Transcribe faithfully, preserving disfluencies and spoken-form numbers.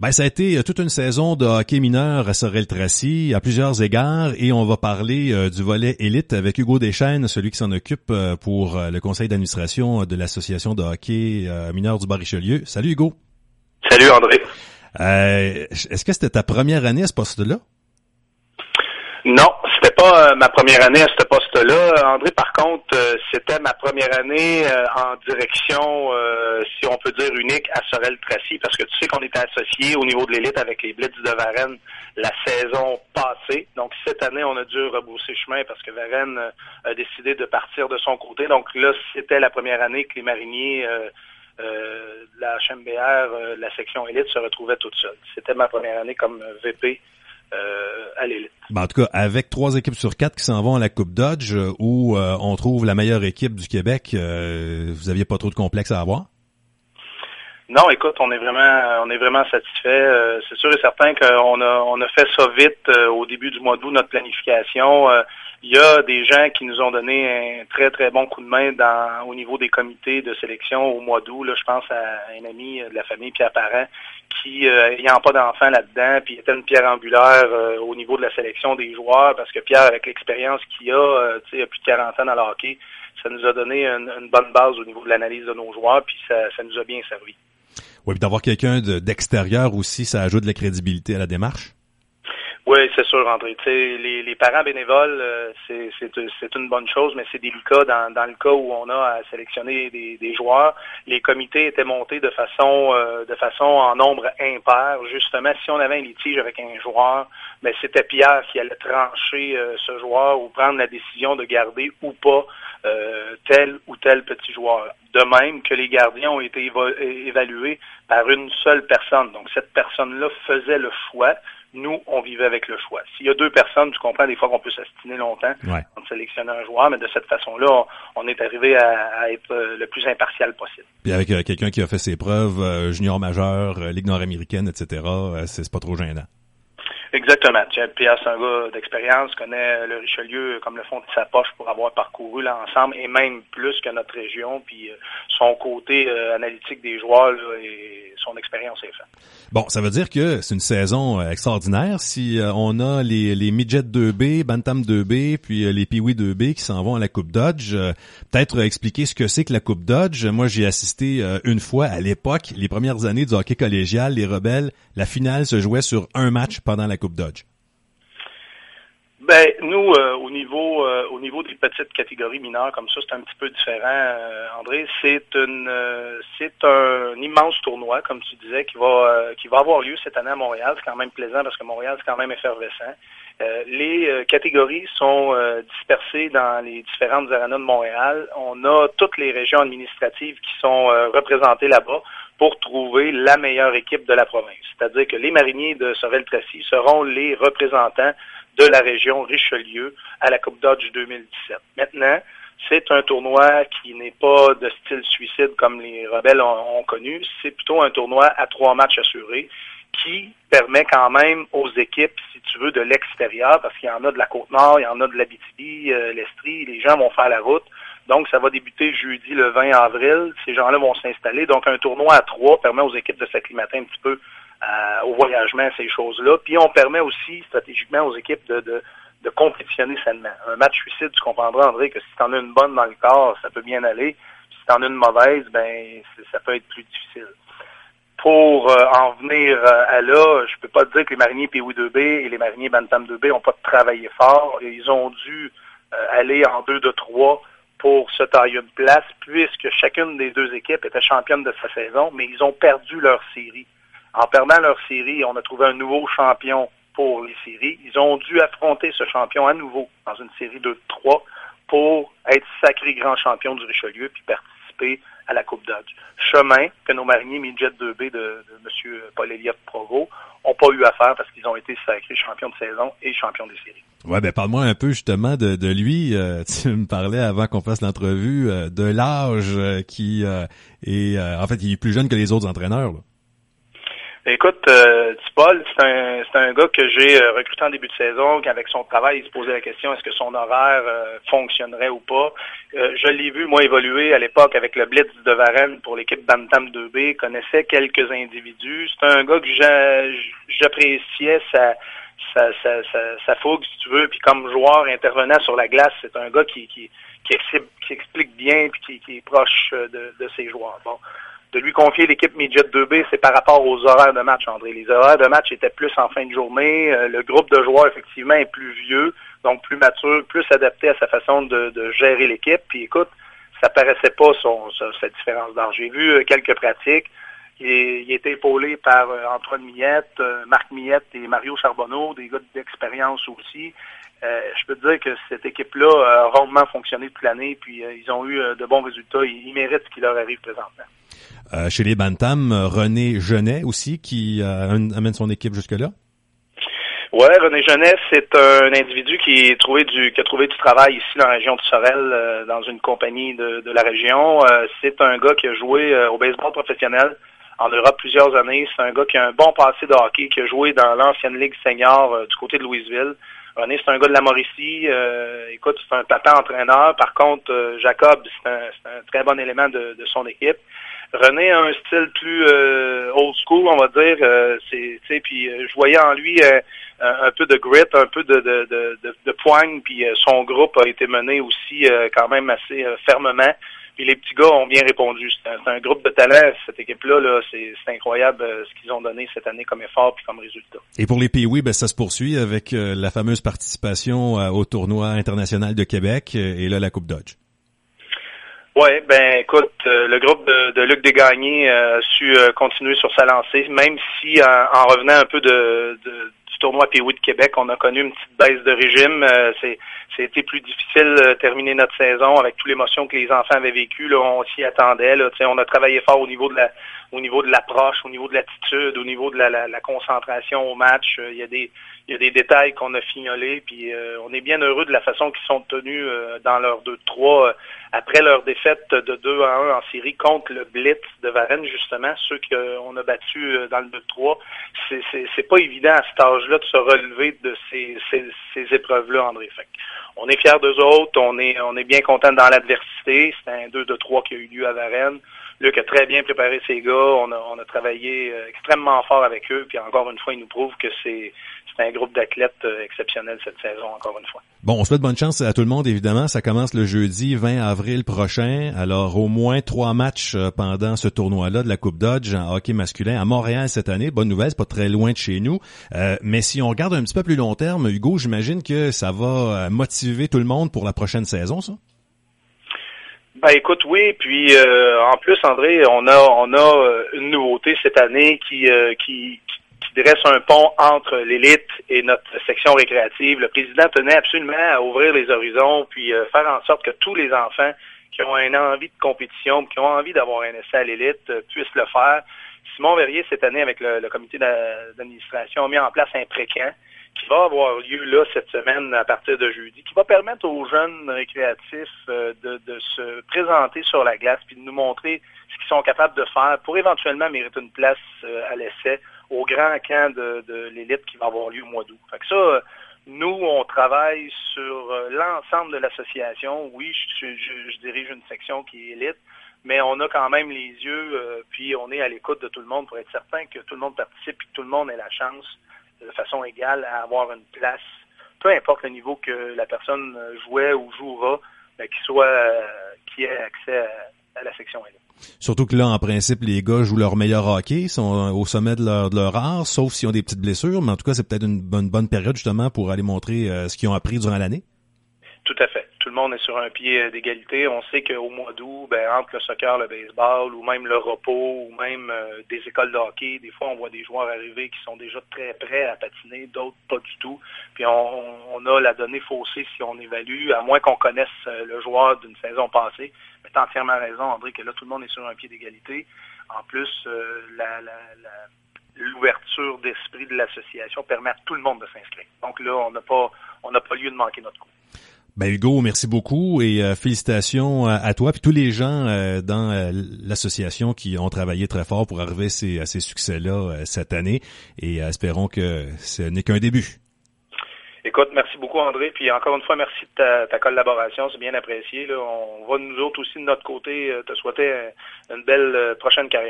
Ben, ça a été toute une saison de hockey mineur à Sorel-Tracy à plusieurs égards et on va parler euh, du volet élite avec Hugo Deschênes, celui qui s'en occupe euh, pour euh, le conseil d'administration de l'association de hockey euh, mineur du Bas-Richelieu. Salut Hugo. Salut André. Euh, est-ce que c'était ta première année à ce poste-là? Non, c'était pas euh, ma première année à ce poste-là. André, par contre, euh, c'était ma première année euh, en direction, euh, si on peut dire, unique à Sorel-Tracy, parce que tu sais qu'on était associés au niveau de l'élite avec les Blitz de Varennes la saison passée. Donc, cette année, on a dû rebrousser chemin parce que Varennes euh, a décidé de partir de son côté. Donc là, c'était la première année que les mariniers euh, euh, de la H M B R, euh, la section élite, se retrouvaient toutes seules. C'était ma première année comme V P Euh, à l'élite. Ben, en tout cas, avec trois équipes sur quatre qui s'en vont à la Coupe Dodge, euh, où euh, on trouve la meilleure équipe du Québec, euh, vous aviez pas trop de complexe à avoir? Non, écoute, on est vraiment, on est vraiment satisfait. Euh, c'est sûr et certain qu'on a, on a fait ça vite euh, au début du mois d'août, notre planification. Euh, il y a des gens qui nous ont donné un très très bon coup de main dans au niveau des comités de sélection au mois d'août. Là, je pense à un ami de la famille, Pierre Parent, qui, euh, ayant pas d'enfants là-dedans, puis était une pierre angulaire euh, au niveau de la sélection des joueurs, parce que Pierre, avec l'expérience qu'il a, euh, tu sais, il a plus de quarante ans dans le hockey, ça nous a donné une, une bonne base au niveau de l'analyse de nos joueurs, puis ça, ça nous a bien servi. Oui, puis d'avoir quelqu'un de, d'extérieur aussi, ça ajoute de la crédibilité à la démarche? Oui, c'est sûr, André. Tu sais, les, les parents bénévoles, euh, c'est, c'est, c'est une bonne chose, mais c'est délicat dans, dans le cas où on a à sélectionner des, des joueurs. Les comités étaient montés de façon euh, de façon en nombre impair. Justement, si on avait un litige avec un joueur, ben c'était Pierre qui allait trancher euh, ce joueur ou prendre la décision de garder ou pas euh, tel ou tel petit joueur. De même que les gardiens ont été évo- évalués par une seule personne. Donc, cette personne-là faisait le choix. Nous, on vivait avec le choix. S'il y a deux personnes, tu comprends des fois qu'on peut s'astiner longtemps ouais. en sélectionnant un joueur, mais de cette façon-là, on, on est arrivé à, à être le plus impartial possible. Puis avec euh, quelqu'un qui a fait ses preuves, euh, junior majeur, euh, Ligue nord-américaine, et cetera, euh, c'est, c'est pas trop gênant. Exactement. Pierre, c'est un gars d'expérience, connaît le Richelieu comme le fond de sa poche pour avoir parcouru l'ensemble et même plus que notre région. Puis euh, son côté euh, analytique des joueurs là, et son expérience est faite. Bon, ça veut dire que c'est une saison euh, extraordinaire si euh, on a les, les Midget deux B, Bantam deux B, puis euh, les Pee-Wee deux B qui s'en vont à la Coupe Dodge. Euh, peut-être euh, expliquer ce que c'est que la Coupe Dodge. Moi, j'ai assisté euh, une fois à l'époque, les premières années du hockey collégial, les Rebelles, la finale se jouait sur un match pendant la Coupe Dodge. Ben nous, euh, au niveau euh, au niveau des petites catégories mineures comme ça, c'est un petit peu différent, euh, André. C'est une euh, c'est un immense tournoi, comme tu disais, qui va euh, qui va avoir lieu cette année à Montréal. C'est quand même plaisant parce que Montréal, c'est quand même effervescent. Euh, les euh, catégories sont euh, dispersées dans les différentes arénas de Montréal. On a toutes les régions administratives qui sont euh, représentées là-bas pour trouver la meilleure équipe de la province. C'est-à-dire que les mariniers de Sorel-Tracy seront les représentants de la région Richelieu à la Coupe Dodge deux mille dix-sept. Maintenant, c'est un tournoi qui n'est pas de style suicide comme les Rebelles ont, ont connu. C'est plutôt un tournoi à trois matchs assurés qui permet quand même aux équipes, si tu veux, de l'extérieur, parce qu'il y en a de la Côte-Nord, il y en a de l'Abitibi, euh, l'Estrie, les gens vont faire la route. Donc, ça va débuter jeudi le vingt avril. Ces gens-là vont s'installer. Donc, un tournoi à trois permet aux équipes de s'acclimater un petit peu euh, au voyagement, ces choses-là. Puis, on permet aussi, stratégiquement, aux équipes de, de, de compétitionner sainement. Un match suicide, tu comprendras, André, que si tu en as une bonne dans le corps, ça peut bien aller. Si tu en as une mauvaise, ben ça peut être plus difficile. Pour euh, en venir euh, à là, je peux pas te dire que les mariniers Pee-Wee deux B et les mariniers Bantam deux B n'ont pas travaillé fort. Ils ont dû euh, aller en deux de trois pour se tailler une place, puisque chacune des deux équipes était championne de sa saison, mais ils ont perdu leur série. En perdant leur série, on a trouvé un nouveau champion pour les séries. Ils ont dû affronter ce champion à nouveau dans une série deux de trois pour être sacré grand champion du Richelieu puis participer à la Coupe Dodge. Chemin que nos mariniers Midget deux B de, de M. Paul-Éliott Provost n'ont pas eu à faire parce qu'ils ont été sacrés champions de saison et champions des séries. Ouais, ben parle-moi un peu justement de, de lui. Euh, tu me parlais avant qu'on fasse l'entrevue euh, de l'âge euh, qui euh, est, euh, en fait, il est plus jeune que les autres entraîneurs, là. Écoute, euh, Paul, c'est un c'est un gars que j'ai euh, recruté en début de saison, qu'avec son travail, il se posait la question est-ce que son horaire euh, fonctionnerait ou pas. Euh, je l'ai vu, moi, évoluer à l'époque avec le Blitz de Varennes pour l'équipe Bantam deux B, connaissait quelques individus. C'est un gars que j'a, j'appréciais sa, sa, sa, sa, sa fougue, si tu veux, puis comme joueur intervenant sur la glace, c'est un gars qui, qui, qui, explique, qui explique bien puis qui, qui est proche de, de ses joueurs. Bon. De lui confier l'équipe Midget deux B, c'est par rapport aux horaires de match, André. Les horaires de match étaient plus en fin de journée. Euh, le groupe de joueurs, effectivement, est plus vieux, donc plus mature, plus adapté à sa façon de, de gérer l'équipe. Puis écoute, ça paraissait pas son, son, cette différence d'âge. J'ai vu euh, quelques pratiques. Il, est, il était épaulé par euh, Antoine Millette, euh, Marc Millette et Mario Charbonneau, des gars d'expérience aussi. Euh, je peux te dire que cette équipe-là a rondement fonctionné toute l'année, puis euh, ils ont eu euh, de bons résultats. Ils, ils méritent ce qui leur arrive présentement. Euh, chez les Bantam, René Genet aussi, qui euh, amène son équipe jusque-là? Ouais, René Genet, c'est un individu qui, est trouvé du, qui a trouvé du travail ici dans la région de Sorel, euh, dans une compagnie de, de la région. Euh, c'est un gars qui a joué euh, au baseball professionnel en Europe plusieurs années. C'est un gars qui a un bon passé de hockey, qui a joué dans l'ancienne Ligue senior euh, du côté de Louisville. René, c'est un gars de la Mauricie. Euh, écoute, c'est un papa entraîneur. Par contre, euh, Jacob, c'est un, c'est un très bon élément de, de son équipe. René a un style plus euh, old school, on va dire. Euh, c'est, tu sais, puis euh, je voyais en lui euh, un, un peu de grit, un peu de de de, de, de poigne. Puis euh, son groupe a été mené aussi euh, quand même assez euh, fermement. Puis les petits gars ont bien répondu. C'est un, c'est un groupe de talent. Cette équipe-là, là, c'est, c'est incroyable euh, ce qu'ils ont donné cette année comme effort puis comme résultat. Et pour les Pee-Wee, ben ça se poursuit avec euh, la fameuse participation euh, au tournoi international de Québec euh, et là la Coupe Dodge. Oui, ben écoute, euh, le groupe de, de Luc Desgagnés euh, a su euh, continuer sur sa lancée, même si en, en revenant un peu de, de du tournoi Pee-Wee de Québec, on a connu une petite baisse de régime. Euh, c'est c'était plus difficile de terminer notre saison avec toute l'émotion que les enfants avaient vécue. Là, on s'y attendait. Là, on a travaillé fort au niveau de la au niveau de l'approche, au niveau de l'attitude, au niveau de la, la, la concentration au match. Il y a des il y a des détails qu'on a fignolés, puis euh, on est bien heureux de la façon qu'ils sont tenus euh, dans leur deux trois euh, après leur défaite de deux à un en série contre le Blitz de Varennes, justement, ceux qu'on a battus euh, dans le deux trois. C'est, c'est, c'est pas évident à cet âge-là de se relever de ces, ces, ces épreuves-là, André. Fait on est fiers d'eux autres, on est on est bien contents dans l'adversité. C'est un deux de trois qui a eu lieu à Varennes. Luc a très bien préparé ses gars, on a, on a travaillé euh, extrêmement fort avec eux, puis encore une fois, ils nous prouvent que c'est, c'est un groupe d'athlètes euh, exceptionnel cette saison, encore une fois. Bon, on souhaite bonne chance à tout le monde, évidemment. Ça commence le jeudi vingt avril prochain. Alors, au moins trois matchs pendant ce tournoi-là de la Coupe Dodge en hockey masculin à Montréal cette année. Bonne nouvelle, c'est pas très loin de chez nous. Euh, mais si on regarde un petit peu plus long terme, Hugo, j'imagine que ça va motiver tout le monde pour la prochaine saison, ça? Ben écoute, oui, puis euh, en plus, André, on a on a une nouveauté cette année qui euh, qui, qui dresse un pont entre l'élite et notre section récréative. Le président tenait absolument à ouvrir les horizons, puis euh, faire en sorte que tous les enfants qui ont une envie de compétition, qui ont envie d'avoir un essai à l'élite, euh, puissent le faire. Simon Verrier, cette année, avec le, le comité d'administration, a mis en place un pré-camp qui va avoir lieu là cette semaine à partir de jeudi, qui va permettre aux jeunes récréatifs euh, de, de se présenter sur la glace puis de nous montrer ce qu'ils sont capables de faire pour éventuellement mériter une place euh, à l'essai au grand camp de, de l'élite qui va avoir lieu au mois d'août. Fait que ça, euh, nous, on travaille sur euh, l'ensemble de l'association. Oui, je, je, je dirige une section qui est élite, mais on a quand même les yeux, euh, puis on est à l'écoute de tout le monde pour être certain que tout le monde participe et que tout le monde ait la chance de façon égale à avoir une place, peu importe le niveau que la personne jouait ou jouera, ben, qu'il soit, euh, qu'il ait accès à, à la section élite. Surtout que là, en principe, les gars jouent leur meilleur hockey, sont au sommet de leur, de leur art, sauf s'ils ont des petites blessures, mais en tout cas, c'est peut-être une bonne, bonne période justement pour aller montrer euh, ce qu'ils ont appris durant l'année. Tout à fait. Tout le monde est sur un pied d'égalité. On sait qu'au mois d'août, ben, entre le soccer, le baseball, ou même le repos, ou même euh, des écoles de hockey, des fois, on voit des joueurs arriver qui sont déjà très prêts à patiner, d'autres pas du tout. Puis on, on a la donnée faussée si on évalue, à moins qu'on connaisse le joueur d'une saison passée. Mais t'as entièrement raison, André, que là, tout le monde est sur un pied d'égalité. En plus, euh, la, la, la, l'ouverture d'esprit de l'association permet à tout le monde de s'inscrire. Donc là, on n'a pas, on n'a pas lieu de manquer notre coup. Ben Hugo, merci beaucoup et euh, félicitations à, à toi puis tous les gens euh, dans euh, l'association qui ont travaillé très fort pour arriver à ces, à ces succès-là euh, cette année et euh, espérons que ce n'est qu'un début. Écoute, merci beaucoup André, puis encore une fois, merci de ta, ta collaboration, c'est bien apprécié. Là. On va nous autres aussi de notre côté te souhaiter une belle prochaine carrière.